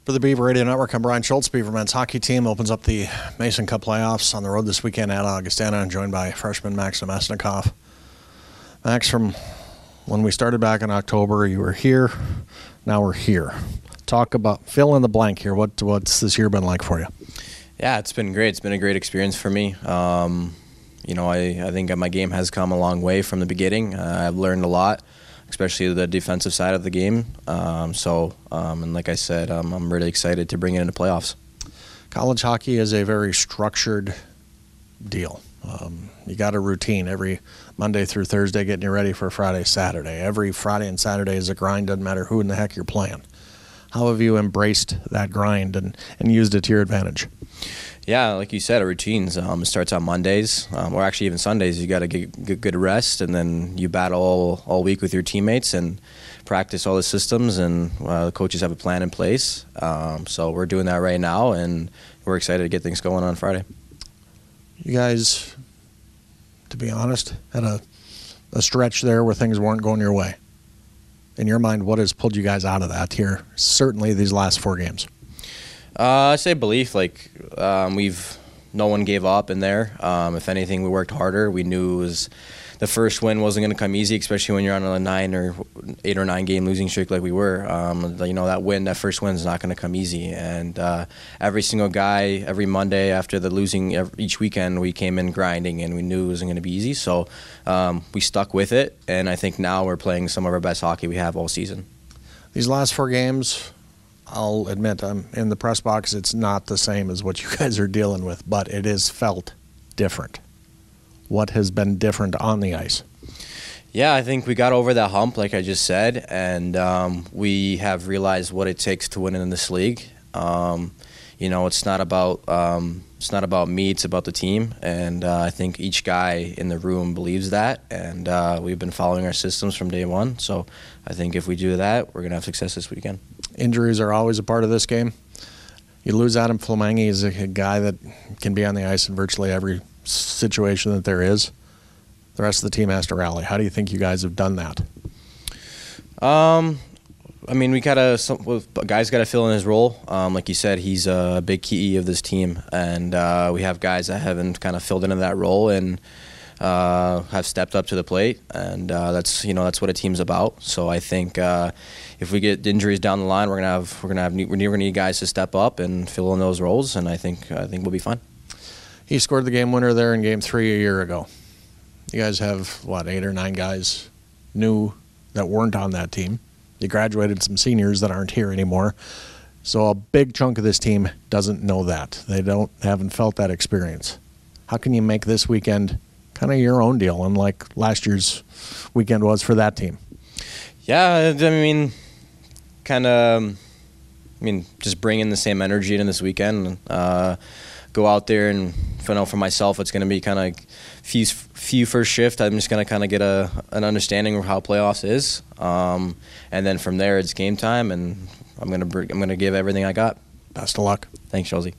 For the Beaver Radio Network, I'm Brian Schultz. Beaver men's hockey team opens up the Mason Cup playoffs on the road this weekend at Augustana, and joined by freshman Max Namestnikov. Max, from when we started back in October, you were here. Now we're here. Talk about, fill in the blank here. What's this year been like for you? Yeah, it's been great. It's been a great experience for me. I think my game has come a long way from the beginning. I've learned a lot, especially the defensive side of the game. And like I said, I'm really excited to bring it into playoffs. College hockey is a very structured deal. You got a routine every Monday through Thursday, getting you ready for Friday, Saturday. Every Friday and Saturday is a grind, doesn't matter who in the heck you're playing. How have you embraced that grind and used it to your advantage? Yeah, like you said, routines. It starts on Mondays, or actually even Sundays. You got to get good rest, and then you battle all week with your teammates and practice all the systems, and the coaches have a plan in place. So we're doing that right now, and we're excited to get things going on Friday. You guys, to be honest, had a stretch there where things weren't going your way. In your mind, what has pulled you guys out of that here, certainly these last 4 games? I say belief. No one gave up in there. If anything, we worked harder. We knew the first win wasn't going to come easy, especially when you're on a 8 or 9 game losing streak like we were. That first win is not going to come easy. And every single guy, every Monday after the losing, each weekend, we came in grinding, and we knew it wasn't going to be easy. So we stuck with it, and I think now we're playing some of our best hockey we have all season. These last 4 games, I'll admit, I'm in the press box. It's not the same as what you guys are dealing with, but it is felt different. What has been different on the ice? Yeah, I think we got over that hump, like I just said, and we have realized what it takes to win in this league. It's not about me; it's about the team, and I think each guy in the room believes that. And we've been following our systems from day one. So I think if we do that, we're gonna have success this weekend. Injuries are always a part of this game. You lose Adam Flamangi. He's a guy that can be on the ice in virtually every situation that there is. The rest of the team has to rally. How do you think you guys have done that? Guys got to fill in his role. Like you said, he's a big key of this team, and we have guys that haven't kind of filled into that role and have stepped up to the plate, and that's what a team's about. So I think if we get injuries down the line, we're gonna need guys to step up and fill in those roles, and I think we'll be fine. He scored the game winner there in Game 3 a year ago. You guys have 8 or 9 guys new that weren't on that team. You graduated some seniors that aren't here anymore. So a big chunk of this team doesn't know that. They haven't felt that experience. How can you make this weekend kind of your own deal, unlike last year's weekend was for that team? Yeah, just bring in the same energy in this weekend. Go out there, and for myself, it's going to be kind of few first shift. I'm just going to kind of get an understanding of how playoffs is, and then from there it's game time, and I'm going to give everything I got. Best of luck. Thanks, Chelsea.